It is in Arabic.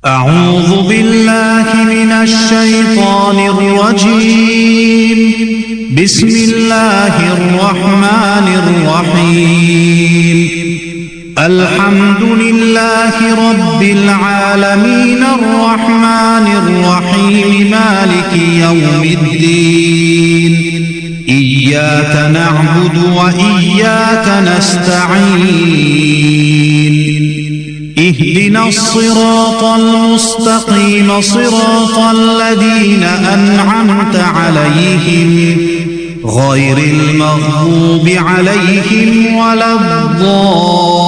أعوذ بالله من الشيطان الرجيم. بسم الله الرحمن الرحيم. الحمد لله رب العالمين الرحمن الرحيم مالك يوم الدين. إياك نعبد وإياك نستعين. اهدنا الصراط المستقيم صراط الذين أنعمت عليهم غير المغضوب عليهم ولا الضالين.